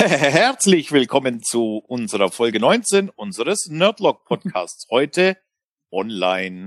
Herzlich willkommen zu unserer Folge 19 unseres Nerdlock Podcasts. Heute online.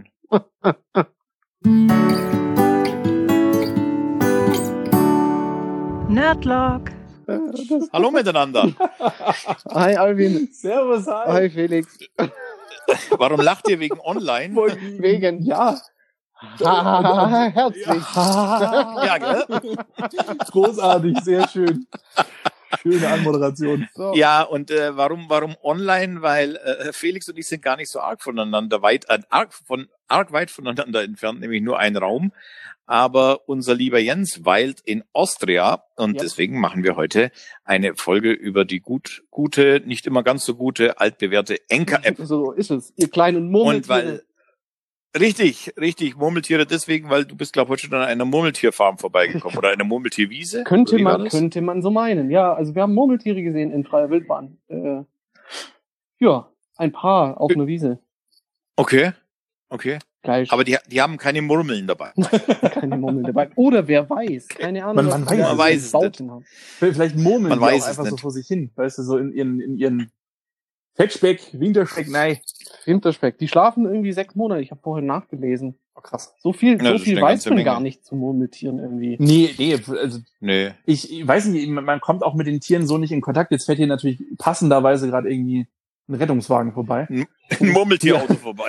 Nerdlock. Hallo miteinander. Hi Alvin. Servus, hi. Hi Felix. Warum lacht ihr wegen online? Wegen, ja. Herzlich. Ja, gell? Großartig, sehr schön. Schöne Anmoderation. So. Ja, und warum online? Weil Felix und ich sind gar nicht so arg voneinander arg weit voneinander entfernt, nämlich nur ein Raum. Aber unser lieber Jens weilt in Austria und deswegen machen wir heute eine Folge über die gute, nicht immer ganz so gute, altbewährte Anchor-App. So ist es. Ihr kleinen Murmeltiere. Und richtig, Murmeltiere deswegen, weil du bist, glaube ich, heute schon an einer Murmeltierfarm vorbeigekommen oder einer Murmeltierwiese. Könnte man so meinen. Ja, also wir haben Murmeltiere gesehen in freier Wildbahn. Ja, ein Paar auf einer Wiese. Okay. Geil. Aber die haben keine Murmeln dabei. Keine Murmeln dabei. Oder wer weiß. Keine Ahnung. Man weiß es nicht. Vielleicht murmeln Man die weiß auch einfach es so nicht. vor sich hin. Weißt du, so in ihren Fettspeck, Winterspeck, nein. Winterspeck. Die schlafen irgendwie 6 Monate. Ich habe vorhin nachgelesen. Oh, krass. So viel das ist eine weiß ganze man Menge. gar nicht zu Murmeltieren irgendwie. Nee, also Nee. ich weiß nicht, man kommt auch mit den Tieren so nicht in Kontakt. Jetzt fährt hier natürlich passenderweise gerade irgendwie ein Rettungswagen vorbei. Ein Murmeltierauto vorbei.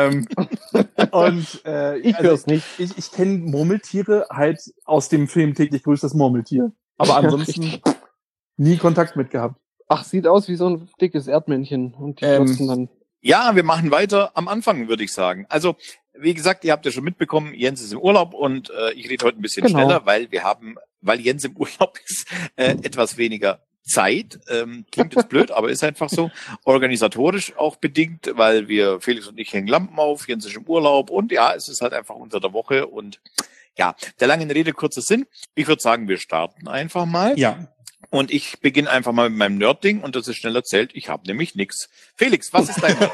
Ich hör's nicht. Ich kenne Murmeltiere halt aus dem Film Täglich grüßt das Murmeltier. Aber ansonsten nie Kontakt mit gehabt. Ach, sieht aus wie so ein dickes Erdmännchen. Und die klotzen dann. Ja, wir machen weiter am Anfang, würde ich sagen. Also, wie gesagt, ihr habt ja schon mitbekommen, Jens ist im Urlaub und ich rede heute ein bisschen Genau. schneller, weil Jens im Urlaub ist, etwas weniger Zeit. Klingt jetzt blöd, aber ist einfach so. Organisatorisch auch bedingt, weil Felix und ich hängen Lampen auf, Jens ist im Urlaub und ja, es ist halt einfach unter der Woche und ja, der langen Rede, kurzer Sinn. Ich würde sagen, wir starten einfach mal. Ja. Und ich beginne einfach mal mit meinem Nerd-Ding und das ist schnell erzählt. Ich habe nämlich nix. Felix, was ist dein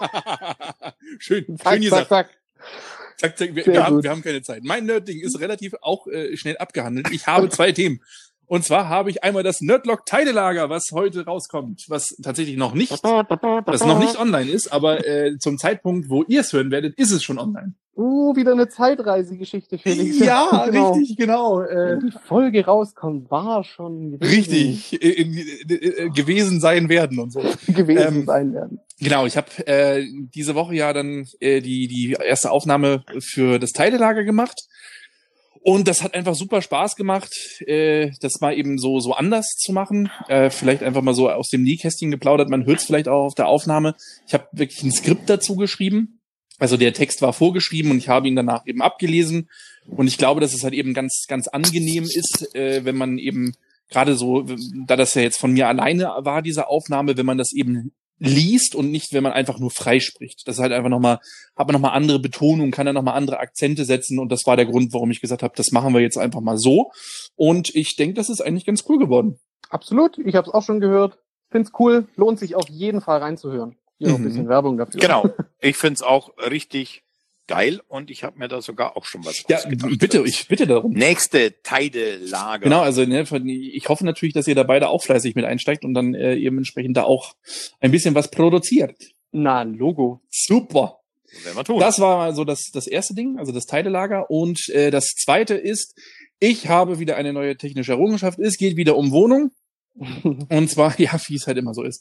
Schön Zack, gesagt. zack. Zack, wir Sehr haben gut. keine Zeit. Mein Nerd-Ding ist relativ auch schnell abgehandelt. Ich habe 2 Themen. Und zwar habe ich einmal das Nerdlock-Teilelager, was heute rauskommt, was tatsächlich noch nicht online ist, aber zum Zeitpunkt, wo ihr es hören werdet, ist es schon online. Wieder eine Zeitreisegeschichte, Felix. Ja, Genau. richtig, genau. Wenn die Folge rauskommt, war schon Richtig, gewesen sein werden und so. gewesen sein werden. Genau, ich habe diese Woche ja dann die erste Aufnahme für das Teilelager gemacht. Und das hat einfach super Spaß gemacht, das mal eben so anders zu machen. Vielleicht einfach mal so aus dem Nähkästchen geplaudert. Man hört es vielleicht auch auf der Aufnahme. Ich habe wirklich ein Skript dazu geschrieben. Also der Text war vorgeschrieben und ich habe ihn danach eben abgelesen. Und ich glaube, dass es halt eben ganz, ganz angenehm ist, wenn man eben gerade so, da das ja jetzt von mir alleine war, diese Aufnahme, wenn man das eben liest und nicht, wenn man einfach nur frei spricht. Das ist halt einfach hat man nochmal andere Betonung, kann da nochmal andere Akzente setzen und das war der Grund, warum ich gesagt habe, das machen wir jetzt einfach mal so. Und ich denke, das ist eigentlich ganz cool geworden. Absolut, ich habe es auch schon gehört. Find's cool, lohnt sich auf jeden Fall reinzuhören. Hier noch ein bisschen Werbung dafür. Genau, ich find's auch richtig geil und ich habe mir da sogar auch schon was Ja, ausgedacht. ich bitte darum. Nächste Teilelager. Genau, also ich hoffe natürlich, dass ihr da beide auch fleißig mit einsteigt und dann eben entsprechend da auch ein bisschen was produziert. Na, Logo. Super. Das werden wir tun. Das war so das erste Ding, also das Teilelager. Und das zweite ist, ich habe wieder eine neue technische Errungenschaft. Es geht wieder um Wohnung. Und zwar, ja, wie es halt immer so ist.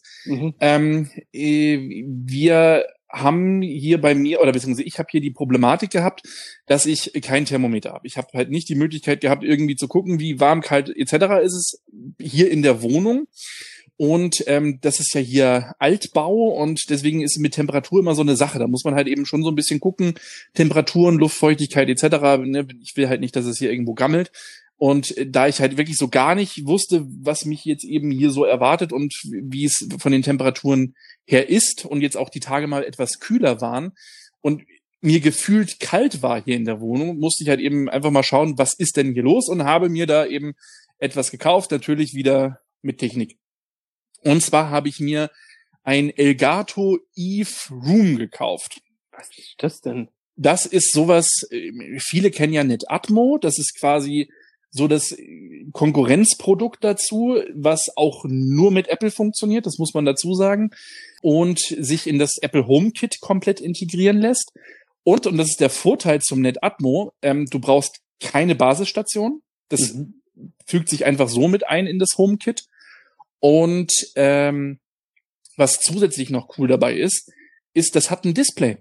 Wir haben hier bei mir, oder beziehungsweise ich habe hier die Problematik gehabt, dass ich kein Thermometer habe. Ich habe halt nicht die Möglichkeit gehabt, irgendwie zu gucken, wie warm, kalt etc. ist es hier in der Wohnung. Und das ist ja hier Altbau und deswegen ist mit Temperatur immer so eine Sache. Da muss man halt eben schon so ein bisschen gucken, Temperaturen, Luftfeuchtigkeit etc. Ne? Ich will halt nicht, dass es hier irgendwo gammelt. Und da ich halt wirklich so gar nicht wusste, was mich jetzt eben hier so erwartet und wie es von den Temperaturen her ist und jetzt auch die Tage mal etwas kühler waren und mir gefühlt kalt war hier in der Wohnung, musste ich halt eben einfach mal schauen, was ist denn hier los und habe mir da eben etwas gekauft, natürlich wieder mit Technik. Und zwar habe ich mir ein Elgato Eve Room gekauft. Was ist das denn? Das ist sowas, viele kennen ja Netatmo, das ist quasi so das Konkurrenzprodukt dazu, was auch nur mit Apple funktioniert, das muss man dazu sagen, und sich in das Apple HomeKit komplett integrieren lässt. Und das ist der Vorteil zum NetAtmo, du brauchst keine Basisstation, das fügt sich einfach so mit ein in das HomeKit. Und was zusätzlich noch cool dabei ist, das hat ein Display.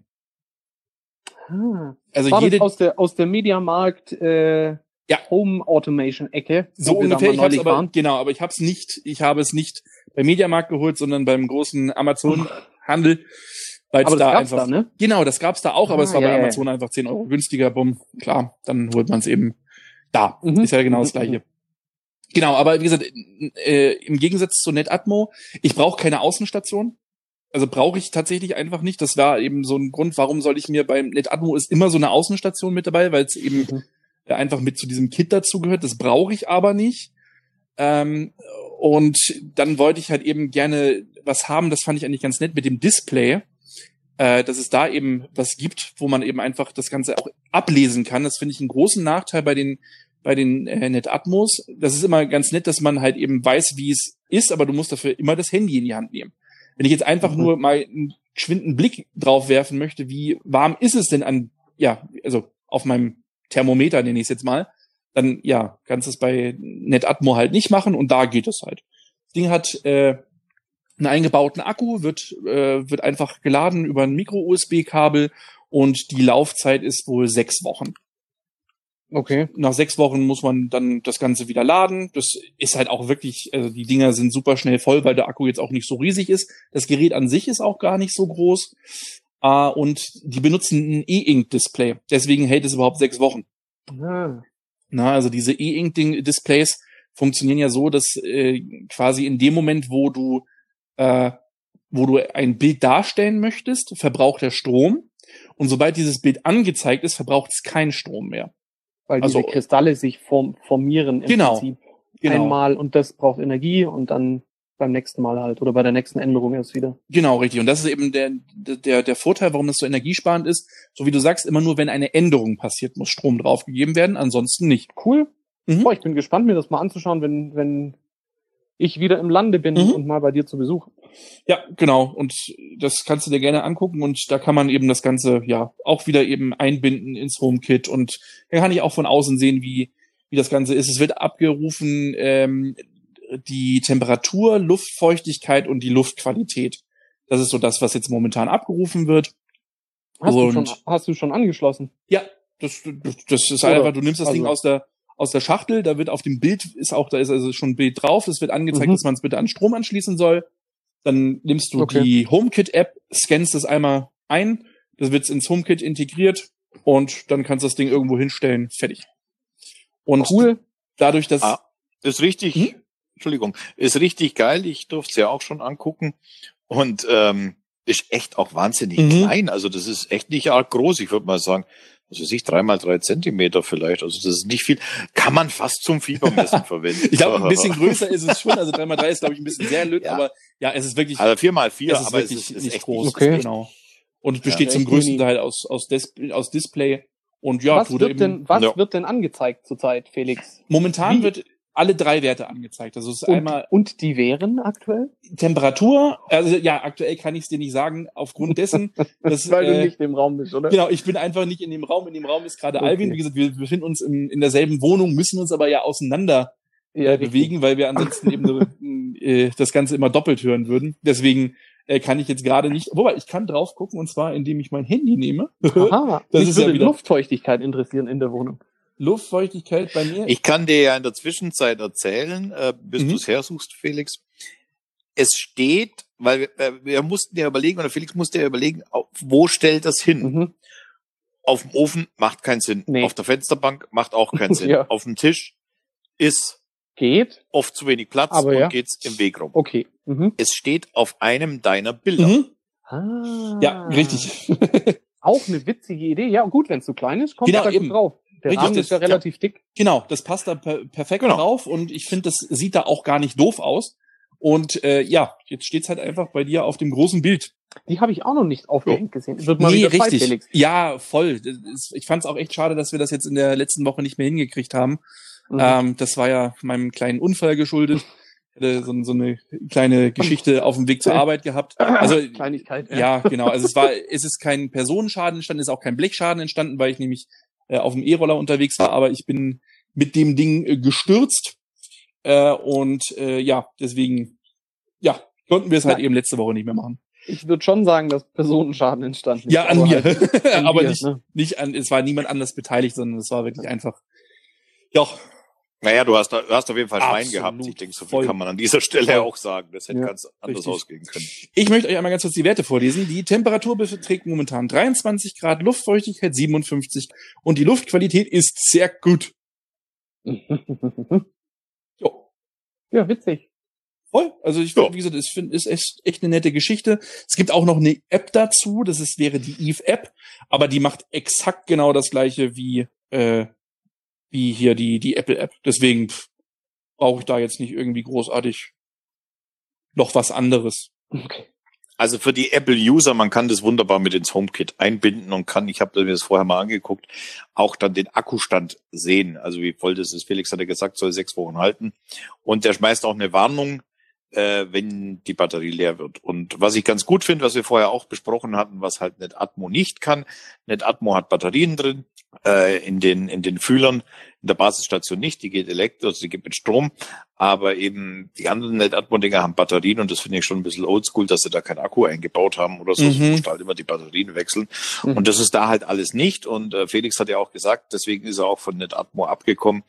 Also war jede das aus der Mediamarkt Home Automation Ecke. so ungefähr, ich habe es nicht bei Mediamarkt geholt, sondern beim großen Amazon-Handel, weil es da einfach da, ne? Genau, das gab's da auch, aber es war bei Amazon einfach 10 Euro günstiger, bumm, klar, dann holt man es eben da. Ist ja genau das Gleiche. Genau, aber wie gesagt, im Gegensatz zu NetAtmo, ich brauche keine Außenstation. Also brauche ich tatsächlich einfach nicht. Das war eben so ein Grund, warum soll ich mir beim NetAtmo ist immer so eine Außenstation mit dabei, weil es eben einfach mit zu diesem Kit dazugehört. Das brauche ich aber nicht. Und dann wollte ich halt eben gerne was haben, das fand ich eigentlich ganz nett mit dem Display, dass es da eben was gibt, wo man eben einfach das Ganze auch ablesen kann. Das finde ich einen großen Nachteil bei den NetAtmos. Das ist immer ganz nett, dass man halt eben weiß, wie es ist, aber du musst dafür immer das Handy in die Hand nehmen. Wenn ich jetzt einfach nur mal einen geschwinden Blick drauf werfen möchte, wie warm ist es denn also auf meinem Thermometer, nenne ich es jetzt mal, dann kannst du es bei NetAtmo halt nicht machen und da geht es halt. Das Ding hat einen eingebauten Akku, wird einfach geladen über ein Micro-USB-Kabel und die Laufzeit ist wohl 6 Wochen. Okay. Nach 6 Wochen muss man dann das Ganze wieder laden. Das ist halt auch wirklich, also die Dinger sind super schnell voll, weil der Akku jetzt auch nicht so riesig ist. Das Gerät an sich ist auch gar nicht so groß. Und die benutzen ein E-Ink-Display. Deswegen hält es überhaupt 6 Wochen. Also diese E-Ink-Displays funktionieren ja so, dass quasi in dem Moment, wo du ein Bild darstellen möchtest, verbraucht er Strom. Und sobald dieses Bild angezeigt ist, verbraucht es keinen Strom mehr. Weil diese Kristalle sich formieren im Prinzip einmal und das braucht Energie und dann beim nächsten Mal halt oder bei der nächsten Änderung erst wieder. Genau, richtig. Und das ist eben der Vorteil, warum das so energiesparend ist. So wie du sagst, immer nur, wenn eine Änderung passiert, muss Strom draufgegeben werden, ansonsten nicht. Cool. Boah, ich bin gespannt, mir das mal anzuschauen, wenn ich wieder im Lande bin und mal bei dir zu Besuch. Ja, genau. Und das kannst du dir gerne angucken und da kann man eben das Ganze auch wieder eben einbinden ins HomeKit und da kann ich auch von außen sehen, wie das Ganze ist. Es wird abgerufen, die Temperatur, Luftfeuchtigkeit und die Luftqualität. Das ist so das, was jetzt momentan abgerufen wird. Hast du schon angeschlossen? Ja, das ist einfach, du nimmst das Ding aus der Schachtel, da wird auf dem Bild da ist also schon ein Bild drauf, es wird angezeigt, dass man es bitte an Strom anschließen soll. Dann nimmst du die HomeKit-App, scannst es einmal ein, das wird ins HomeKit integriert und dann kannst du das Ding irgendwo hinstellen, fertig. Und dadurch, dass... ist richtig, ist richtig geil, ich durfte es ja auch schon angucken und ist echt auch wahnsinnig klein, also das ist echt nicht arg groß, ich würde mal sagen, also 3x3 Zentimeter vielleicht, also das ist nicht viel, kann man fast zum Fiebermessen verwenden. Ich glaube, ein bisschen größer ist es schon, also 3x3 ist, glaube ich, ein bisschen sehr lütt, aber es ist wirklich... Also 4x4, aber es ist nicht groß. Okay. Genau. Und besteht zum größten Teil aus Display und was wird denn angezeigt zurzeit, Felix? Momentan wird alle 3 Werte angezeigt. Also es ist einmal und die wären aktuell? Temperatur, also aktuell kann ich es dir nicht sagen, aufgrund dessen, dass weil du nicht im Raum bist, oder? Genau, ich bin einfach nicht in dem Raum. In dem Raum ist gerade Alvin. Wie gesagt, wir befinden uns in derselben Wohnung, müssen uns aber auseinander bewegen, weil wir ansonsten eben das Ganze immer doppelt hören würden. Deswegen kann ich jetzt gerade nicht, wobei ich kann drauf gucken, und zwar indem ich mein Handy nehme. Aha, das ist würde Luftfeuchtigkeit interessieren in der Wohnung. Luftfeuchtigkeit bei mir. Ich kann dir ja in der Zwischenzeit erzählen, bis du es hersuchst, Felix. Es steht, weil wir mussten ja überlegen, oder Felix musste ja überlegen, wo stellt das hin? Auf dem Ofen macht keinen Sinn. Nee. Auf der Fensterbank macht auch keinen Sinn. Auf dem Tisch geht oft zu wenig Platz und geht's im Weg rum. Okay. Es steht auf einem deiner Bilder. Ja, richtig. Auch eine witzige Idee. Ja, gut, wenn es so klein ist, kommt da gut drauf. Der Rahmen ist ja relativ dick. Genau, das passt da perfekt drauf und ich finde, das sieht da auch gar nicht doof aus. Und jetzt steht's halt einfach bei dir auf dem großen Bild. Die habe ich auch noch nicht aufgehängt gesehen. Wird mal wieder richtig. Zeit, Felix. Ja, voll. Ich fand es auch echt schade, dass wir das jetzt in der letzten Woche nicht mehr hingekriegt haben. Das war ja meinem kleinen Unfall geschuldet. Ich hatte so eine kleine Geschichte auf dem Weg zur Arbeit gehabt. Also Kleinigkeit. Ja, genau. Also es ist kein Personenschaden entstanden, es ist auch kein Blechschaden entstanden, weil ich nämlich auf dem E-Roller unterwegs war, aber ich bin mit dem Ding gestürzt. Deswegen, konnten wir es halt eben letzte Woche nicht mehr machen. Ich würde schon sagen, dass Personenschaden entstanden ist. Ja, an mir. Halt aber dir, nicht an, es war niemand anders beteiligt, sondern es war wirklich einfach, ja. Naja, du hast auf jeden Fall Schwein gehabt. Ich denke, so viel kann man an dieser Stelle auch sagen. Das hätte ganz anders ausgehen können. Ich möchte euch einmal ganz kurz die Werte vorlesen. Die Temperatur beträgt momentan 23 Grad, Luftfeuchtigkeit 57 und die Luftqualität ist sehr gut. Jo. Ja, witzig. Voll. Also wie gesagt, ich finde, ist echt eine nette Geschichte. Es gibt auch noch eine App dazu. Wäre die Eve-App, aber die macht exakt genau das gleiche wie hier die Apple-App. Deswegen brauche ich da jetzt nicht irgendwie großartig noch was anderes. Okay. Also für die Apple-User, man kann das wunderbar mit ins HomeKit einbinden und ich habe mir das vorher mal angeguckt, auch dann den Akkustand sehen. Also wie voll das ist. Felix hat ja gesagt, soll 6 Wochen halten. Und der schmeißt auch eine Warnung, wenn die Batterie leer wird. Und was ich ganz gut finde, was wir vorher auch besprochen hatten, was halt NetAtmo nicht kann. NetAtmo hat Batterien drin, in den Fühlern, in der Basisstation nicht, die geht elektrisch, also die geht mit Strom, aber eben die anderen NetAtmo-Dinger haben Batterien und das finde ich schon ein bisschen oldschool, dass sie da keinen Akku eingebaut haben oder so, du musst halt immer die Batterien wechseln und das ist da halt alles nicht und Felix hat ja auch gesagt, deswegen ist er auch von NetAtmo abgekommen,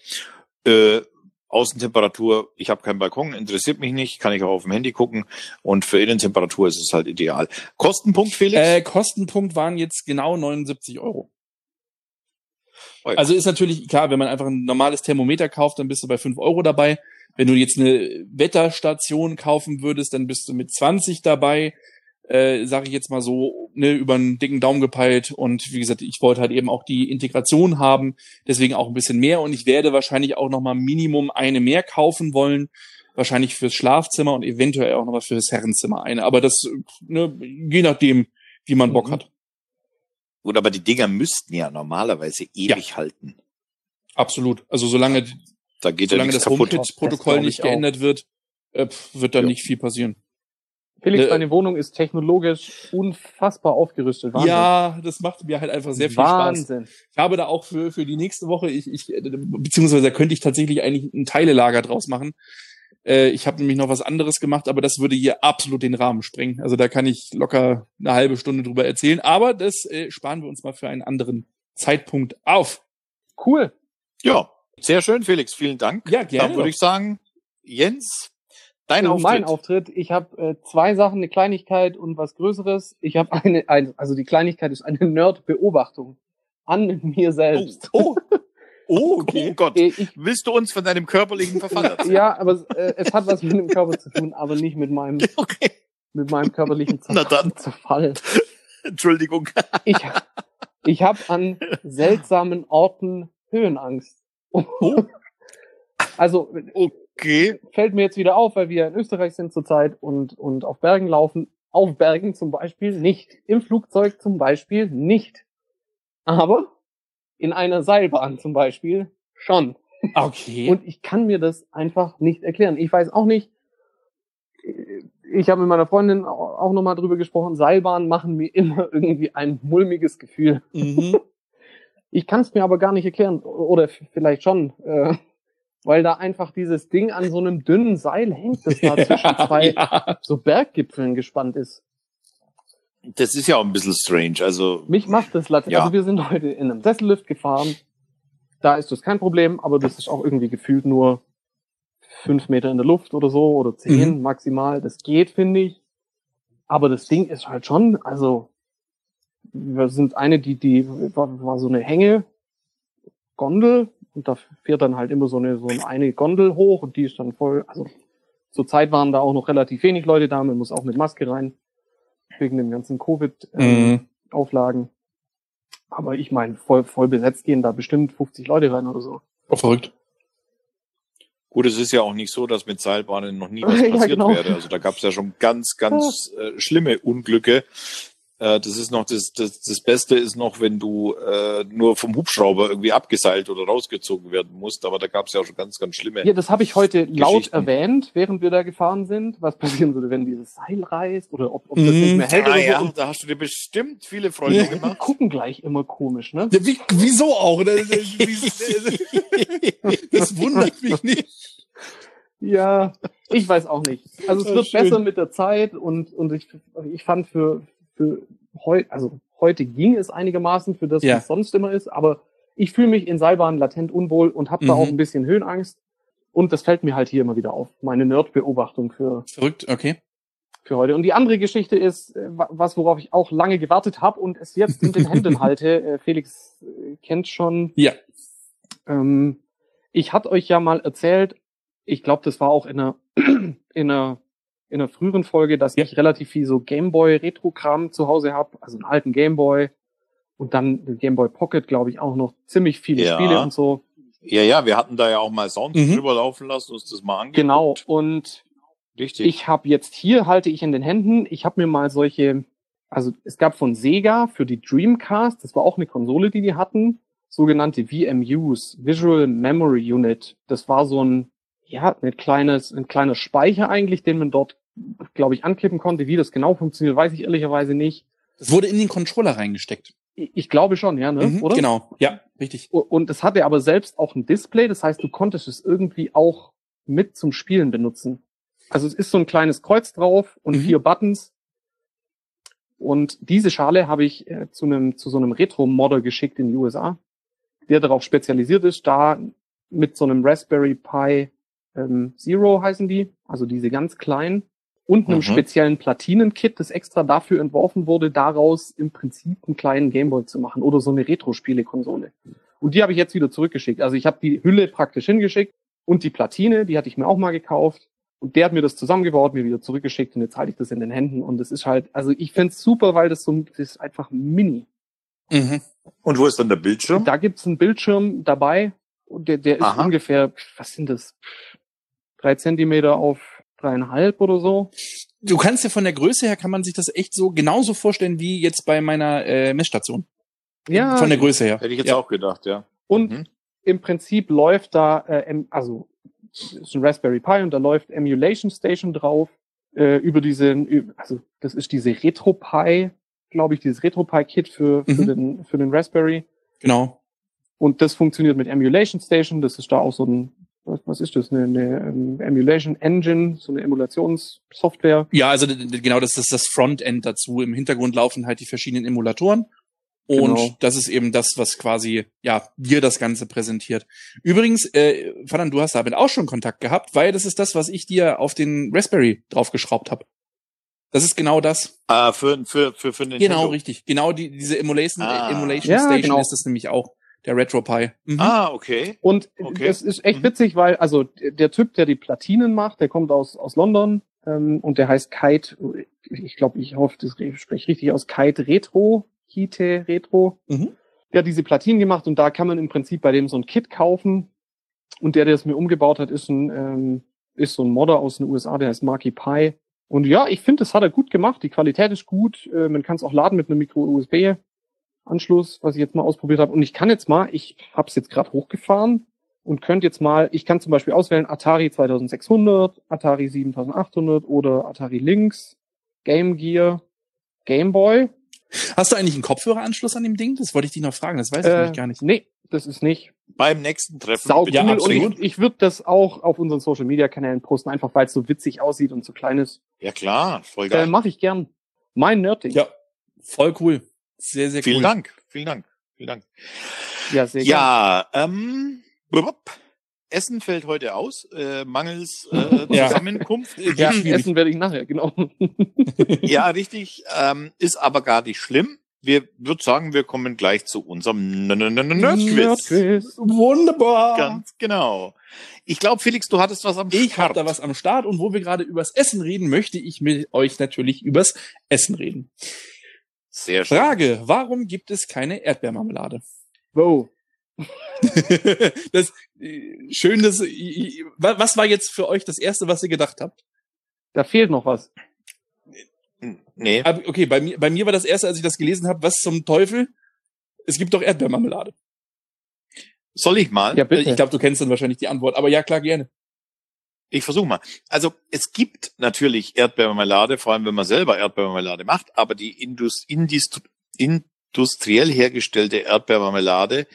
Außentemperatur, ich habe keinen Balkon, interessiert mich nicht, kann ich auch auf dem Handy gucken und für Innentemperatur ist es halt ideal. Kostenpunkt, Felix? Kostenpunkt waren jetzt genau 79 €. Also ist natürlich, klar, wenn man einfach ein normales Thermometer kauft, dann bist du bei 5 € dabei. Wenn du jetzt eine Wetterstation kaufen würdest, dann bist du mit 20 dabei, sage ich jetzt mal so, ne, über einen dicken Daumen gepeilt. Und wie gesagt, ich wollte halt eben auch die Integration haben, deswegen auch ein bisschen mehr. Und ich werde wahrscheinlich auch nochmal Minimum eine mehr kaufen wollen, wahrscheinlich fürs Schlafzimmer und eventuell auch nochmal fürs Herrenzimmer eine. Aber das, ne, je nachdem, wie man Bock hat. Gut, aber die Dinger müssten ja normalerweise ewig halten. Absolut. Also solange das HomeKit-Protokoll nicht geändert wird, wird da nicht viel passieren. Felix, deine Wohnung ist technologisch unfassbar aufgerüstet. Wahnsinn. Ja, das macht mir halt einfach sehr viel Spaß. Ich habe da auch für die nächste Woche, beziehungsweise da könnte ich tatsächlich eigentlich ein Teilelager draus machen. Ich habe nämlich noch was anderes gemacht, aber das würde hier absolut den Rahmen sprengen. Also da kann ich locker eine halbe Stunde drüber erzählen. Aber das sparen wir uns mal für einen anderen Zeitpunkt auf. Cool. Ja, sehr schön, Felix. Vielen Dank. Ja, gerne. Dann würde ich sagen, Jens, dein Auftritt. Mein Auftritt. Ich habe 2 Sachen, eine Kleinigkeit und was Größeres. Ich habe also die Kleinigkeit ist eine Nerd-Beobachtung an mir selbst. Oh, okay. Oh Gott. Willst du uns von deinem körperlichen Verfall erzählen? Ja, aber es hat was mit dem Körper zu tun, aber nicht mit meinem, mit meinem körperlichen Zerfall. Entschuldigung. Ich habe an seltsamen Orten Höhenangst. Also, fällt mir jetzt wieder auf, weil wir in Österreich sind zurzeit und auf Bergen laufen. Auf Bergen zum Beispiel nicht. Im Flugzeug zum Beispiel nicht. Aber in einer Seilbahn zum Beispiel schon. Okay. Und ich kann mir das einfach nicht erklären. Ich weiß auch nicht, ich habe mit meiner Freundin auch nochmal drüber gesprochen, Seilbahnen machen mir immer irgendwie ein mulmiges Gefühl. Ich kann es mir aber gar nicht erklären. Oder vielleicht schon, weil da einfach dieses Ding an so einem dünnen Seil hängt, das da zwischen 2 so Berggipfeln gespannt ist. Das ist ja auch ein bisschen strange. Also mich macht das latent. Ja. Also wir sind heute in einem Sessellift gefahren. Da ist das kein Problem, aber das ist auch irgendwie gefühlt nur 5 Meter in der Luft oder so oder 10 maximal. Das geht, finde ich. Aber das Ding ist halt schon, also wir sind die war so eine Hängegondel und da fährt dann halt immer so eine Gondel hoch und die ist dann voll, also zur Zeit waren da auch noch relativ wenig Leute da, man muss auch mit Maske rein. Wegen den ganzen Covid-Auflagen. Aber ich meine, voll besetzt gehen da bestimmt 50 Leute rein oder so. Oh, verrückt. Gut, es ist ja auch nicht so, dass mit Seilbahnen noch nie was passiert wäre. Also da gab es ja schon ganz schlimme Unglücke. Das ist noch das Beste ist noch, wenn du nur vom Hubschrauber irgendwie abgeseilt oder rausgezogen werden musst. Aber da gab es ja auch schon ganz, ganz schlimme. Ja, das habe ich heute laut Geschichten. erwähnt, während wir da gefahren sind, was passieren würde, wenn dieses Seil reißt oder ob das nicht mehr hält oder so. Ja, Und da hast du dir bestimmt viele Freunde die gemacht. gucken gleich immer komisch, ne? Ja, wieso auch? Das wundert mich nicht. Ja, ich weiß auch nicht. Also es Ja, wird schön. besser mit der Zeit und ich fand für heute, also heute ging es einigermaßen für das, Ja. was sonst immer ist, aber ich fühle mich in Seilbahnen latent unwohl und habe da auch ein bisschen Höhenangst und das fällt mir halt hier immer wieder auf. Meine Nerd-Beobachtung für Verrückt, okay. heute. Und die andere Geschichte ist, worauf ich auch lange gewartet habe und es jetzt in den Händen halte. Felix kennt schon. Ja. Ich hatte euch ja mal erzählt, ich glaube, das war auch in einer früheren Folge, dass ich relativ viel so Gameboy-Retro-Kram zu Hause habe, also einen alten Gameboy und dann den Gameboy Pocket, glaube ich, auch noch ziemlich viele Spiele und so. Ja, wir hatten da ja auch mal Sounds drüber laufen lassen, uns das mal angeguckt. Genau, und richtig. Ich habe jetzt hier, halte ich in den Händen, ich habe mir mal solche, also es gab von Sega für die Dreamcast, das war auch eine Konsole, die hatten, sogenannte VMUs, Visual Memory Unit. Das war so ein kleiner Speicher eigentlich, den man dort, glaube ich, anklippen konnte. Wie das genau funktioniert, weiß ich ehrlicherweise nicht. Das wurde in den Controller reingesteckt. Ich glaube schon, ja, ne? Oder? Genau, ja, richtig. Und es hatte aber selbst auch ein Display, das heißt, du konntest es irgendwie auch mit zum Spielen benutzen. Also es ist so ein kleines Kreuz drauf und 4 Buttons. Und diese Schale habe ich zu so einem Retro-Modder geschickt in die USA, der darauf spezialisiert ist, da mit so einem Raspberry Pi Zero heißen die, also diese ganz kleinen, und einem speziellen Platinen-Kit, das extra dafür entworfen wurde, daraus im Prinzip einen kleinen Gameboy zu machen oder so eine Retro-Spiele-Konsole. Und die habe ich jetzt wieder zurückgeschickt. Also ich habe die Hülle praktisch hingeschickt und die Platine, die hatte ich mir auch mal gekauft. Und der hat mir das zusammengebaut, mir wieder zurückgeschickt und jetzt halte ich das in den Händen. Und das ist halt, also ich find's super, weil das ist einfach mini. Und wo ist dann der Bildschirm? Da gibt's einen Bildschirm dabei und der ist ungefähr, was sind das, 3 Zentimeter auf 3,5 oder so. Du kannst ja von der Größe her, kann man sich das echt so genauso vorstellen wie jetzt bei meiner Messstation. Ja. Von der Größe her. Hätte ich jetzt auch gedacht, ja. Und im Prinzip läuft da, also ist ein Raspberry Pi und da läuft Emulation Station drauf, über also das ist diese RetroPie, glaube ich, dieses RetroPie-Kit für den Raspberry. Genau. Und das funktioniert mit Emulation Station, das ist da auch so ein, was ist das, eine Emulation Engine, so eine Emulationssoftware. Ja, also genau, das ist das Frontend dazu. Im Hintergrund laufen halt die verschiedenen Emulatoren. Und das ist eben das, was quasi, dir das Ganze präsentiert. Übrigens, Ferdinand, du hast damit auch schon Kontakt gehabt, weil das ist das, was ich dir auf den Raspberry draufgeschraubt habe. Das ist genau das. Für Nintendo. Genau, richtig. Genau diese Emulation Station ist das nämlich auch. Der RetroPie. Okay. Und es ist echt witzig, weil, also der Typ, der die Platinen macht, der kommt aus London, und der heißt Kite, ich hoffe, das spreche ich richtig aus, Kite Retro. Der hat diese Platinen gemacht und da kann man im Prinzip bei dem so ein Kit kaufen. Und der es mir umgebaut hat, ist so ein Modder aus den USA, der heißt Marky Pi. Und ja, ich finde, das hat er gut gemacht. Die Qualität ist gut. Man kann es auch laden mit einem Micro-USB-Anschluss, was ich jetzt mal ausprobiert habe. Und ich habe es jetzt gerade hochgefahren und könnte jetzt mal, ich kann zum Beispiel auswählen Atari 2600, Atari 7800 oder Atari Lynx, Game Gear, Game Boy. Hast du eigentlich einen Kopfhöreranschluss an dem Ding? Das wollte ich dich noch fragen, das weiß ich nämlich gar nicht. Nee, das ist nicht. Beim nächsten Treffen. Saucool. Ja, absolut. Und ich würde das auch auf unseren Social-Media-Kanälen posten, einfach weil es so witzig aussieht und so klein ist. Ja klar, voll geil. Mache ich gern. Mein Nerdding. Ja, voll cool. Sehr, sehr Vielen cool. Dank. Ja, sehr gern. Essen fällt heute aus, mangels Ja. Zusammenkunft. Ja, essen werde ich nachher, genau. Ja, richtig. Ist aber gar nicht schlimm. Würde sagen, wir kommen gleich zu unserem Nerdquiz. Wunderbar. Ganz genau. Ich glaube, Felix, du hattest was am Start. Ich habe da was am Start und wo wir gerade übers Essen reden, möchte ich mit euch natürlich übers Essen reden. Sehr schön. Frage, warum gibt es keine Erdbeermarmelade? Wow. Was war jetzt für euch das Erste, was ihr gedacht habt? Da fehlt noch was. Nee. Okay, bei mir war das erste, als ich das gelesen habe, was zum Teufel? Es gibt doch Erdbeermarmelade. Soll ich mal? Ja, bitte. Ich glaube, du kennst dann wahrscheinlich die Antwort, aber ja, klar, gerne. Ich versuche mal. Also es gibt natürlich Erdbeermarmelade, vor allem wenn man selber Erdbeermarmelade macht, aber die industriell hergestellte Erdbeermarmelade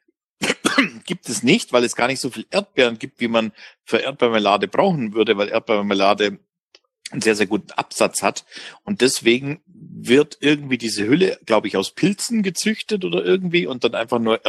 gibt es nicht, weil es gar nicht so viel Erdbeeren gibt, wie man für Erdbeermarmelade brauchen würde, weil Erdbeermarmelade einen sehr, sehr guten Absatz hat. Und deswegen wird irgendwie diese Hülle, glaube ich, aus Pilzen gezüchtet oder irgendwie und dann einfach nur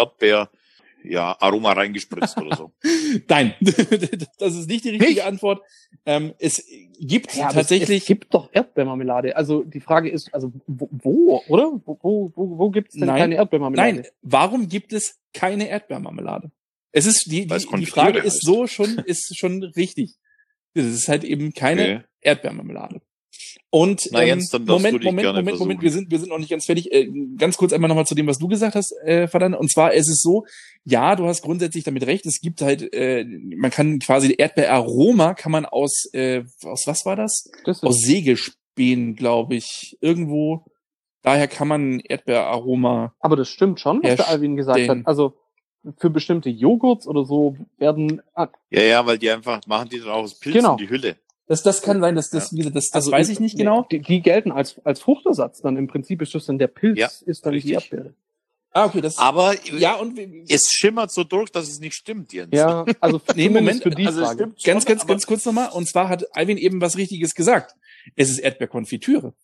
Aroma reingespritzt oder so. Nein, das ist nicht die richtige Antwort. Es gibt tatsächlich... Es gibt doch Erdbeermarmelade. Also die Frage ist, also wo oder? Wo gibt's denn keine Erdbeermarmelade? Nein, warum gibt es keine Erdbeermarmelade? Es ist die Frage ist schon richtig. Es ist halt eben keine Erdbeermarmelade. Und Moment, wir sind noch nicht ganz fertig. Ganz kurz einmal nochmal zu dem, was du gesagt hast, Ferdinand. Und zwar ist es so, ja, du hast grundsätzlich damit recht, es gibt halt, man kann quasi Erdbeeraroma kann man aus was war das? Aus Sägespänen, glaube ich. Irgendwo, daher kann man Erdbeeraroma. Aber das stimmt schon, was der Alvin gesagt hat. Also für bestimmte Joghurts oder so werden... Ja, weil die einfach, machen die dann auch aus Pilzen die Hülle. Das kann sein, das weiß ich nicht genau. Die gelten als Fruchtersatz dann. Im Prinzip ist das dann der Pilz, ist dann richtig. Die Erdbeere. Okay, aber es schimmert so durch, dass es nicht stimmt, Jens. Ja, also Moment, für die Frage. Ganz kurz nochmal. Und zwar hat Alvin eben was Richtiges gesagt. Es ist Erdbeerkonfitüre.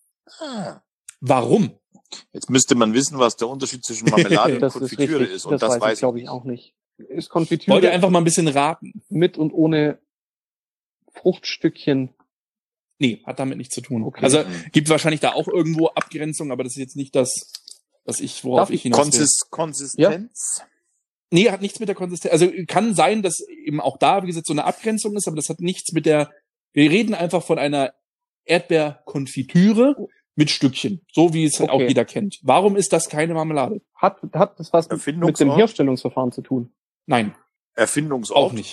Warum? Jetzt müsste man wissen, was der Unterschied zwischen Marmelade und Konfitüre ist. Und das weiß ich, glaube ich, auch nicht. Ist Konfitüre... Wollt ihr einfach mal ein bisschen raten? Mit und ohne Fruchtstückchen? Nee, hat damit nichts zu tun. Okay. Also gibt wahrscheinlich da auch irgendwo Abgrenzung, aber das ist jetzt nicht das, worauf ich hinaus will. Konsistenz? Ja? Nee, hat nichts mit der Konsistenz. Also kann sein, dass eben auch da, wie gesagt, so eine Abgrenzung ist, aber das hat nichts mit der... Wir reden einfach von einer Erdbeerkonfitüre mit Stückchen, so wie es auch jeder kennt. Warum ist das keine Marmelade? Hat das was mit dem Herstellungsverfahren zu tun? Nein. Erfindungsort? Auch nicht.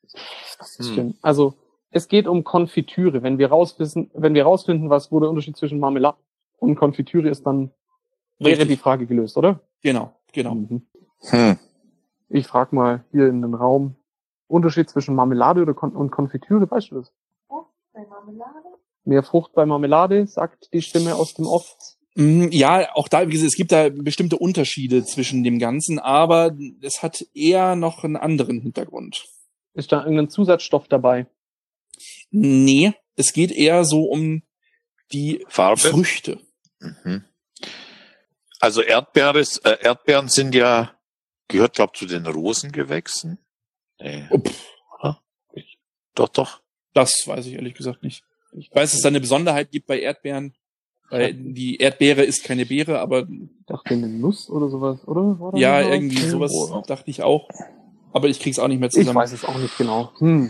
Also es geht um Konfitüre. Wenn wir rausfinden, wo der Unterschied zwischen Marmelade und Konfitüre ist, dann wäre die Frage gelöst, oder? Genau. Mhm. Ich frage mal hier in den Raum, Unterschied zwischen Marmelade und Konfitüre, weißt du das? Frucht bei Marmelade? Mehr Frucht bei Marmelade, sagt die Stimme aus dem Off. Ja, auch da, wie gesagt, es gibt da bestimmte Unterschiede zwischen dem Ganzen, aber es hat eher noch einen anderen Hintergrund. Ist da irgendein Zusatzstoff dabei? Nee, es geht eher so um die Farbe? Früchte. Mhm. Also Erdbeeren sind gehört, glaube ich, zu den Rosengewächsen. Nee. Oder? Doch. Das weiß ich ehrlich gesagt nicht. Ich weiß, dass es da eine Besonderheit gibt bei Erdbeeren. Weil die Erdbeere ist keine Beere, aber... Ich dachte eine Nuss oder sowas, oder? Ja, irgendwie sowas dachte ich auch. Aber ich krieg's auch nicht mehr zusammen. Ich weiß es auch nicht genau.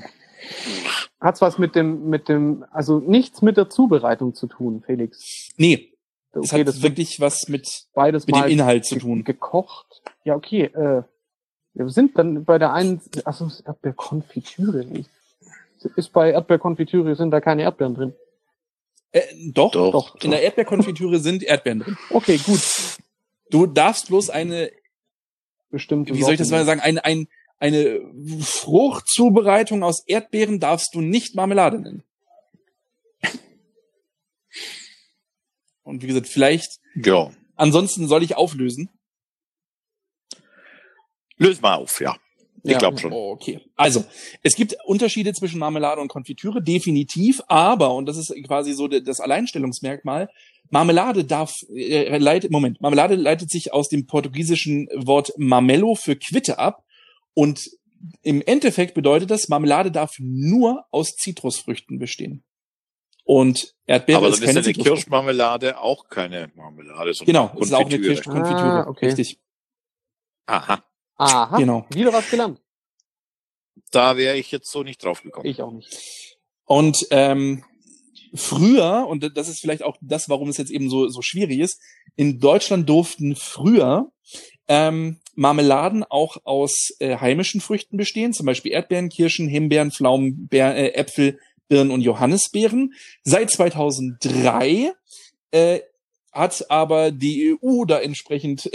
Hat's was mit dem, also nichts mit der Zubereitung zu tun, Felix? Nee. Okay, es hat das wirklich was mit beides dem Inhalt zu tun. Gekocht. Ja, okay. Wir sind dann bei der einen, also Erdbeerkonfitüre nicht. Ist bei Erdbeerkonfitüre, sind da keine Erdbeeren drin? Doch. In der Erdbeerkonfitüre sind Erdbeeren drin. Okay, gut. Du darfst bloß eine bestimmte, wie soll ich das mal sagen, eine Fruchtzubereitung aus Erdbeeren darfst du nicht Marmelade nennen. Und wie gesagt, vielleicht. Ja. Ansonsten soll ich auflösen. Löse mal auf, ja. Ich glaube schon. Okay. Also, es gibt Unterschiede zwischen Marmelade und Konfitüre, definitiv, aber, und das ist quasi so das Alleinstellungsmerkmal, Marmelade leitet sich aus dem portugiesischen Wort Marmelo für Quitte ab und im Endeffekt bedeutet das, Marmelade darf nur aus Zitrusfrüchten bestehen. Und Erdbeere aber ist keine Zitrusfrucht. Aber dann ist eine Kirschmarmelade auch keine Marmelade, sondern genau, Konfitüre. Es ist auch eine Kirschkonfitüre, okay. Richtig. Aha. Genau. Wieder was gelernt. Da wäre ich jetzt so nicht drauf gekommen. Ich auch nicht. Und früher, und das ist vielleicht auch das, warum es jetzt eben so schwierig ist, in Deutschland durften früher Marmeladen auch aus heimischen Früchten bestehen, zum Beispiel Erdbeeren, Kirschen, Himbeeren, Pflaumen, Äpfel, Birnen und Johannisbeeren. Seit 2003 hat aber die EU da entsprechend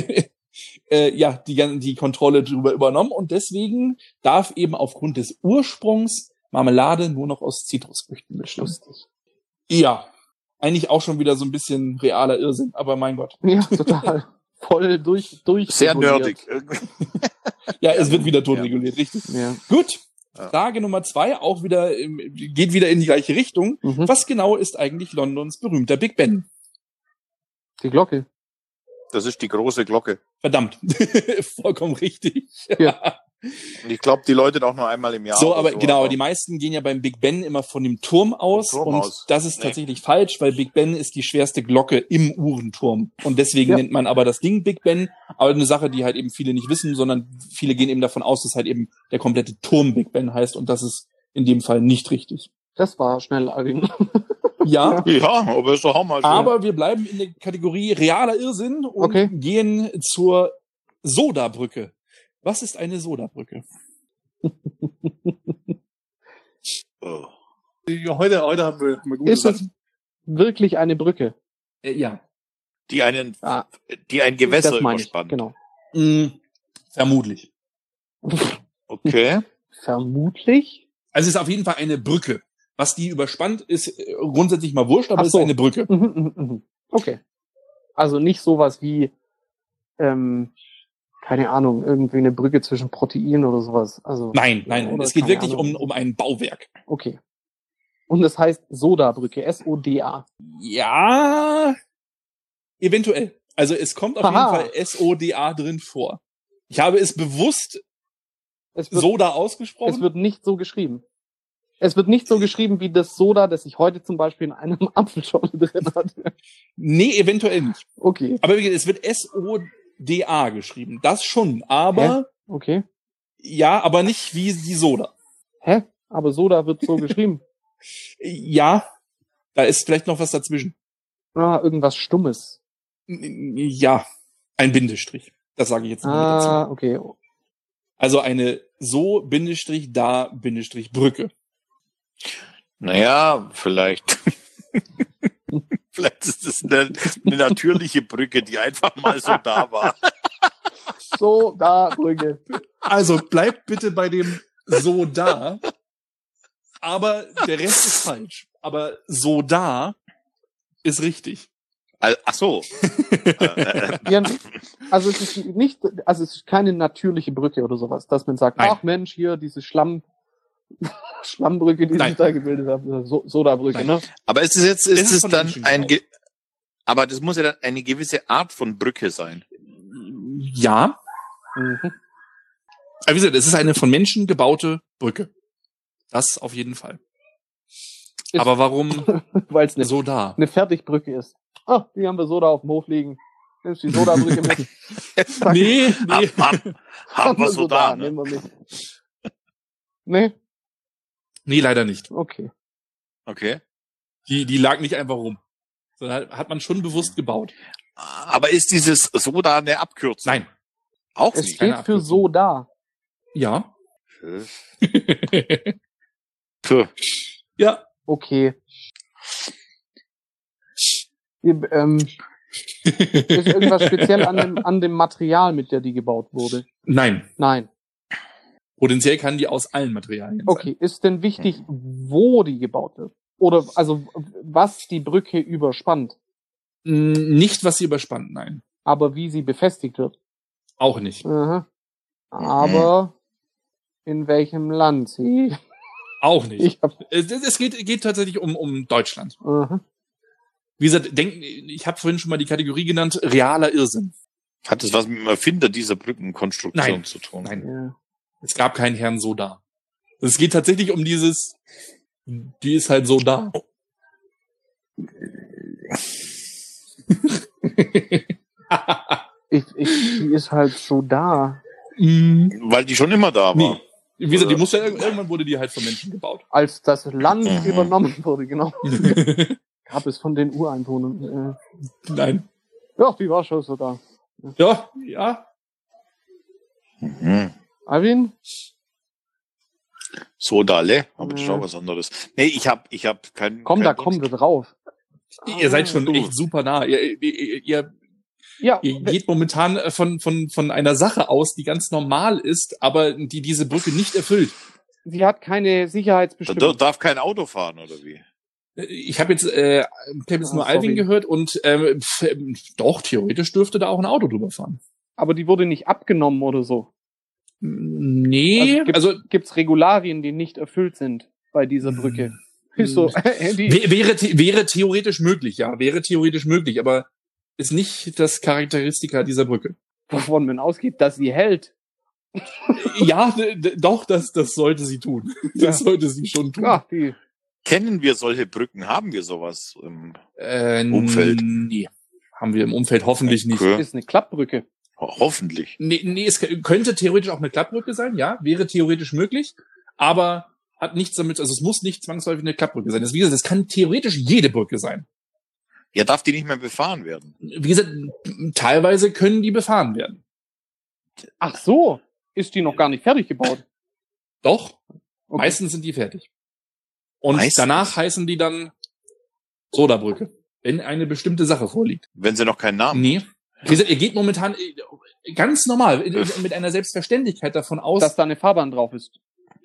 die Kontrolle drüber übernommen und deswegen darf eben aufgrund des Ursprungs Marmelade nur noch aus Zitrusfrüchten bestehen. Ja, eigentlich auch schon wieder so ein bisschen realer Irrsinn, aber mein Gott. Ja, total. Voll durch. Sehr nerdig. Ja, es wird wieder totreguliert, richtig. Ja. Gut. Ja. Frage Nummer 2, auch wieder, geht wieder in die gleiche Richtung. Mhm. Was genau ist eigentlich Londons berühmter Big Ben? Die Glocke. Das ist die große Glocke. Verdammt. Vollkommen richtig. Ja. Und ich glaube, die läutet auch nur einmal im Jahr. So, oder aber so, genau, aber die meisten gehen ja beim Big Ben immer von dem Turm aus. Vom Turm Und aus. das ist Nee. tatsächlich falsch, weil Big Ben ist die schwerste Glocke im Uhrenturm. Und deswegen Ja. nennt man aber das Ding Big Ben. Aber eine Sache, die halt eben viele nicht wissen, sondern viele gehen eben davon aus, dass halt eben der komplette Turm Big Ben heißt. Und das ist in dem Fall nicht richtig. Das war schnell, Alvin. Ja, Ja, aber ist doch auch mal so. aber wir bleiben in der Kategorie realer Irrsinn und Okay. gehen zur Sodabrücke. Was ist eine Sodabrücke? Oh. Ja, heute haben wir gute Ist es Sachen. wirklich eine Brücke? Ja. Die ein Das Gewässer meine ich, überspannt. genau. Vermutlich. Okay. Vermutlich. Also es ist auf jeden Fall eine Brücke. Was die überspannt, ist grundsätzlich mal wurscht, aber Ach es so. ist eine Brücke. Okay. Also nicht sowas wie, keine Ahnung, irgendwie eine Brücke zwischen Proteinen oder sowas. Also, Nein. Oder Es geht keine wirklich Ahnung. um ein Bauwerk. Okay. Und das heißt Sodabrücke, S-O-D-A. Ja, eventuell. Also es kommt auf Haha. jeden Fall SODA drin vor. Ich habe es bewusst Es wird, Soda ausgesprochen. es wird nicht so geschrieben. Es wird nicht so geschrieben wie das Soda, das ich heute zum Beispiel in einem Apfelschorle drin hatte. Nee, eventuell nicht. Okay, Aber wie gesagt, es wird SODA geschrieben. Das schon, aber okay. ja, aber nicht wie die Soda. Hä? Aber Soda wird so geschrieben. Ja, da ist vielleicht noch was dazwischen. Irgendwas Stummes. Ja, ein Bindestrich. Das sage ich jetzt noch mit dazu. Okay. Also eine So-Da-Brücke. Naja, vielleicht. Vielleicht ist es eine natürliche Brücke, die einfach mal so da war. Sodabrücke. Also bleibt bitte bei dem So-Da. Aber der Rest ist falsch. Aber So-Da ist richtig. Ach so. Ja, also es ist nicht, also es ist keine natürliche Brücke oder sowas, dass man sagt, Nein. ach Mensch, hier diese Schlammbrücke, die Nein. sich da gebildet haben, Sodabrücke, Nein. ne? Aber ist Es es ist von dann Menschen ein, gebaut. aber das muss ja dann eine gewisse Art von Brücke sein. Ja. Mhm. Aber wie gesagt, es ist eine von Menschen gebaute Brücke. Das auf jeden Fall. Ist- Aber warum Weil es so da? eine Fertigbrücke ist. Ah, die haben wir Soda auf dem Hof liegen. Nimmst die Sodabrücke mit. Nee. Haben wir so da, ne? Nehmen wir mit. Nee? Nee, leider nicht. Okay. Okay. Die lag nicht einfach rum. Sondern hat man schon bewusst gebaut. Aber ist dieses Soda eine Abkürzung? Nein. Auch Es nicht. keine steht für Abkürzung. Soda. Ja. Puh. Ja. Okay. Ist irgendwas speziell an dem Material, mit der die gebaut wurde? Nein. Nein. Potenziell kann die aus allen Materialien sein. Okay, ist denn wichtig, wo die gebaut wird? Oder also was die Brücke überspannt, Nicht, was sie überspannt, nein. aber wie sie befestigt wird? Auch nicht. Aha. Aber in welchem Land sie? Auch nicht. Ich hab, Es geht tatsächlich um Deutschland. aha. Wie gesagt, ich habe vorhin schon mal die Kategorie genannt, realer Irrsinn. Hat das was mit dem Erfinder dieser Brückenkonstruktion Nein. zu tun? Nein, Ja. es gab keinen Herrn so da. Es geht tatsächlich um dieses, die ist halt so da. Die ist halt so da. Weil die schon immer da war. Nee. Wie gesagt, die muss ja irgendwann wurde die halt von Menschen gebaut. Als das Land Mhm. übernommen wurde, genau. Gab es von den Ureinwohnern. Nein. Ja, die war schon so da. Ja. Mhm. Alvin? Sodale, aber das ist Ja. auch was anderes. Nee, ich hab keinen. Komm, kein da kommen wir drauf. Ihr seid schon echt super nah. Ihr geht momentan von einer Sache aus, die ganz normal ist, aber die diese Brücke nicht erfüllt. Sie hat keine Sicherheitsbestimmung. Da darf kein Auto fahren, oder wie? Ich habe jetzt nur Alvin gehört und doch, theoretisch dürfte da auch ein Auto drüber fahren. Aber die wurde nicht abgenommen oder so. Nee, gibt's Regularien, die nicht erfüllt sind bei dieser Brücke. So, wäre theoretisch möglich, ja. Wäre theoretisch möglich, aber ist nicht das Charakteristika dieser Brücke. Wovon man ausgeht, dass sie hält. Ja, doch, das sollte sie tun. Das sollte sie schon tun. Ja, Kennen wir solche Brücken? Haben wir sowas im Umfeld? Nee, haben wir im Umfeld hoffentlich nicht. Das ist eine Klappbrücke. Hoffentlich. Nee, es könnte theoretisch auch eine Klappbrücke sein, ja, wäre theoretisch möglich, aber hat nichts damit, also es muss nicht zwangsläufig eine Klappbrücke sein. Wie gesagt, das kann theoretisch jede Brücke sein. Ja, darf die nicht mehr befahren werden? Wie gesagt, teilweise können die befahren werden. Ach so, ist die noch gar nicht fertig gebaut? Doch, Okay. Meistens sind die fertig. Und Meistens? danach heißen die dann Sodabrücke, wenn eine bestimmte Sache vorliegt. Wenn sie noch keinen Namen. Nee. Wie gesagt, ihr geht momentan ganz normal, mit einer Selbstverständlichkeit davon aus, Dass da eine Fahrbahn drauf ist.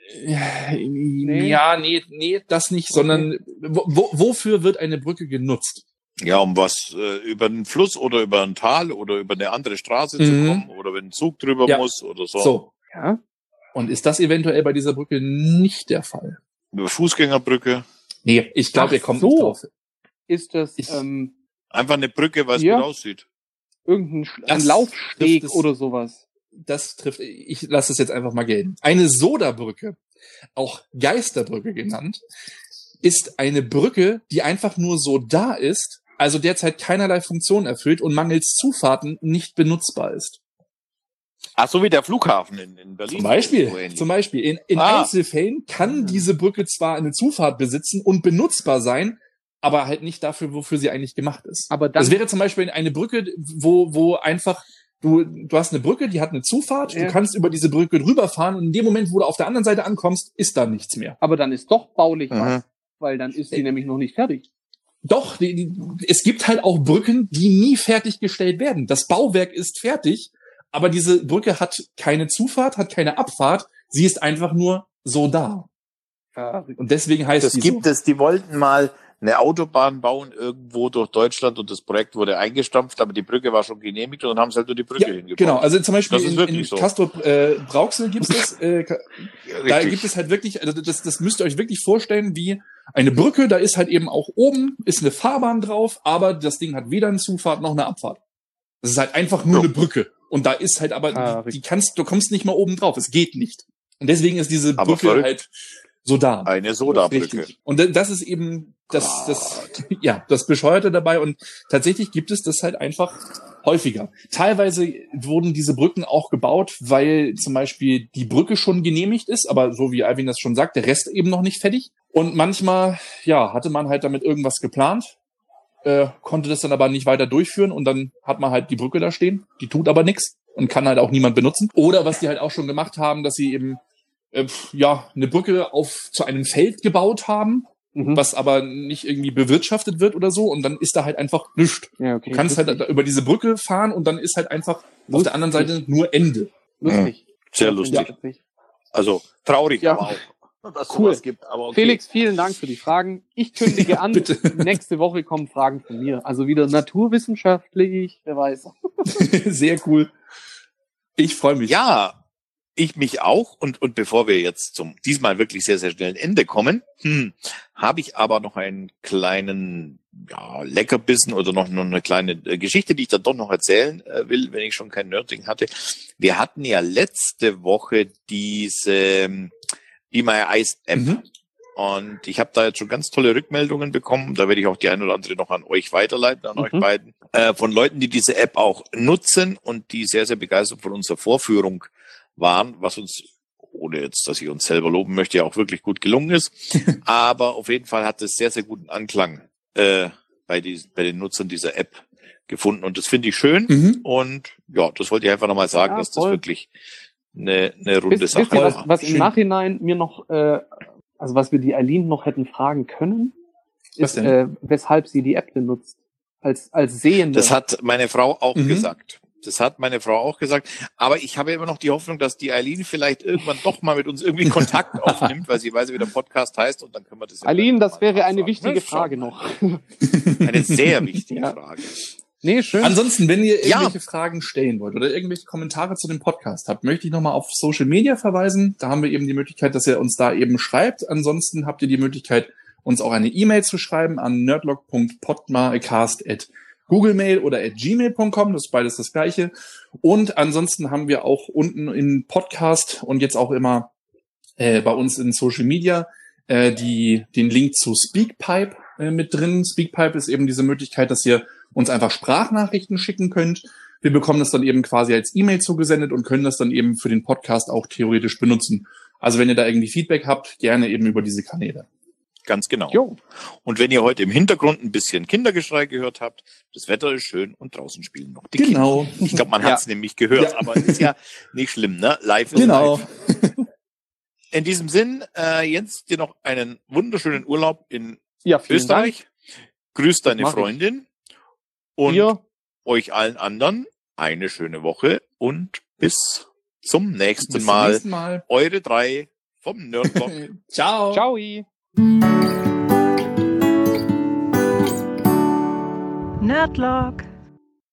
Nee, das nicht, sondern wofür wird eine Brücke genutzt? Ja, um was, über einen Fluss oder über ein Tal oder über eine andere Straße zu kommen oder wenn ein Zug drüber muss oder so. So. Ja. Und ist das eventuell bei dieser Brücke nicht der Fall? Über Fußgängerbrücke. Nee, ich glaube, ihr kommt so. nicht drauf. Ist das Einfach eine Brücke, weil es Ja. gut aussieht. ein Das Laufsteg trifft es. oder sowas? Das trifft, ich lasse es jetzt einfach mal gelten. Eine Sodabrücke, auch Geisterbrücke genannt, ist eine Brücke, die einfach nur so da ist, also derzeit keinerlei Funktion erfüllt und mangels Zufahrten nicht benutzbar ist. Ach, so wie der Flughafen in Berlin. Zum Beispiel, So ähnlich. in Einzelfällen kann diese Brücke zwar eine Zufahrt besitzen und benutzbar sein, aber halt nicht dafür, wofür sie eigentlich gemacht ist. Aber dann, Das wäre zum Beispiel eine Brücke, wo einfach du hast eine Brücke, die hat eine Zufahrt, Ja. du kannst über diese Brücke drüberfahren und in dem Moment, wo du auf der anderen Seite ankommst, ist da nichts mehr. aber dann ist doch baulich Mhm. was, weil dann ist die nämlich noch nicht fertig. Doch, es gibt halt auch Brücken, die nie fertiggestellt werden. Das Bauwerk ist fertig, aber diese Brücke hat keine Zufahrt, hat keine Abfahrt, sie ist einfach nur so da. Und deswegen heißt Das sie gibt es, die wollten mal eine Autobahn bauen irgendwo durch Deutschland und das Projekt wurde eingestampft, aber die Brücke war schon genehmigt und dann haben sie halt nur die Brücke Ja, hingebaut. genau, also zum Beispiel Das ist in wirklich so. Castrop-Rauxel gibt's das. Da Richtig. gibt es halt wirklich, also das müsst ihr euch wirklich vorstellen, wie eine Brücke, da ist halt eben auch oben, ist eine Fahrbahn drauf, aber das Ding hat weder eine Zufahrt noch eine Abfahrt. Das ist halt einfach nur So. eine Brücke. Und da ist halt aber, du kommst nicht mal oben drauf, es geht nicht. Und deswegen ist diese Aber Brücke verrückt. halt so da. Eine Sodabrücke. Richtig. Und das ist eben das Bescheuerte dabei. Und tatsächlich gibt es das halt einfach häufiger. Teilweise wurden diese Brücken auch gebaut, weil zum Beispiel die Brücke schon genehmigt ist, aber so wie Alvin das schon sagt, der Rest eben noch nicht fertig. Und manchmal, hatte man halt damit irgendwas geplant, konnte das dann aber nicht weiter durchführen und dann hat man halt die Brücke da stehen, die tut aber nichts und kann halt auch niemand benutzen. Oder was die halt auch schon gemacht haben, dass sie eben eine Brücke zu einem Feld gebaut haben, was aber nicht irgendwie bewirtschaftet wird oder so und dann ist da halt einfach nichts. Ja, okay. Du kannst halt über diese Brücke fahren und dann ist halt einfach auf der anderen Seite nur Ende. lustig. Sehr lustig. Also traurig, Ja. aber auch, dass Cool. sowas gibt. Aber okay. Felix, vielen Dank für die Fragen. Ich kündige an, bitte. nächste Woche kommen Fragen von mir. Also wieder naturwissenschaftlich, wer weiß. Sehr cool. Ich freue mich. Ja, ich mich auch. Und bevor wir jetzt zum diesmal wirklich sehr, sehr schnellen Ende kommen, habe ich aber noch einen kleinen Leckerbissen oder noch eine kleine Geschichte, die ich dann doch noch erzählen will, wenn ich schon kein Nerding hatte. Wir hatten ja letzte Woche diese Be My Eyes App. Und ich habe da jetzt schon ganz tolle Rückmeldungen bekommen. Da werde ich auch die ein oder andere noch an euch weiterleiten, an euch beiden. Von Leuten, die diese App auch nutzen und die sehr, sehr begeistert von unserer Vorführung waren, was uns, ohne jetzt, dass ich uns selber loben möchte, ja auch wirklich gut gelungen ist. Aber auf jeden Fall hat es sehr, sehr guten Anklang bei den Nutzern dieser App gefunden. Und das finde ich schön. Und ja, das wollte ich einfach nochmal sagen, Ja, dass das voll. wirklich eine runde Wisst Sache ihr, war. was im Schön. Nachhinein mir noch, was wir die Eileen noch hätten fragen können? Was ist, denn? weshalb sie die App benutzt. Als Sehende. Das hat meine Frau auch Mhm. gesagt. Aber ich habe immer noch die Hoffnung, dass die Eileen vielleicht irgendwann doch mal mit uns irgendwie Kontakt aufnimmt, weil sie weiß, wie der Podcast heißt, und dann können wir das ja Eileen, vielleicht das mal wäre eine nachfragen. wichtige Na, Frage schauen noch. wir mal. Eine sehr wichtige Ja. Frage. Nee, schön. Ansonsten, wenn ihr Ja. irgendwelche Fragen stellen wollt oder irgendwelche Kommentare zu dem Podcast habt, möchte ich nochmal auf Social Media verweisen. Da haben wir eben die Möglichkeit, dass ihr uns da eben schreibt. Ansonsten habt ihr die Möglichkeit, uns auch eine E-Mail zu schreiben an nerdlog.podmacast@googlemail oder @gmail.com. Das ist beides das Gleiche. Und ansonsten haben wir auch unten im Podcast und jetzt auch immer bei uns in Social Media den Link zu Speakpipe mit drin. Speakpipe ist eben diese Möglichkeit, dass ihr uns einfach Sprachnachrichten schicken könnt. Wir bekommen das dann eben quasi als E-Mail zugesendet und können das dann eben für den Podcast auch theoretisch benutzen. Also wenn ihr da irgendwie Feedback habt, gerne eben über diese Kanäle. Ganz genau. Jo. Und wenn ihr heute im Hintergrund ein bisschen Kindergeschrei gehört habt, das Wetter ist schön und draußen spielen noch die Genau. Kinder. Ich glaube, man hat es nämlich gehört, Ja. aber ist ja nicht schlimm, ne? Live ist Genau. live. In diesem Sinn, Jens, dir noch einen wunderschönen Urlaub in Ja, vielen Österreich. Grüß deine mach ich. Freundin Dank. und Ihr, euch allen anderen eine schöne Woche und bis zum nächsten Bis zum Mal. nächsten Mal. Eure 3 vom Nerdblock. Ciao. ciao. Nerdlog.